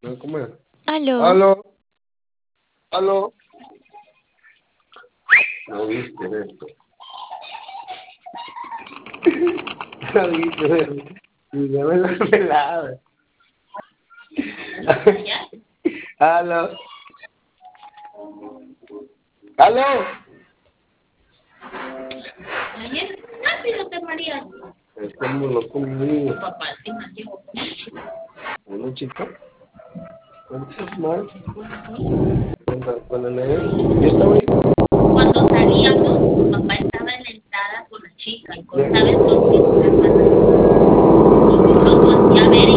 ¿Cómo es? Aló. Aló, aló. No viste esto. No viste esto. Y ya me la pelada. Aló. Aló. Ayer rápido te María. Es como lo conmigo. Tu papá te llegó con el chico. Una chica. ¿Cuántas más? Cuando le yo estaba ahí. Cuando salíamos, tu papá estaba en la entrada con la chica y con sabes los que nosotros volteé a ver y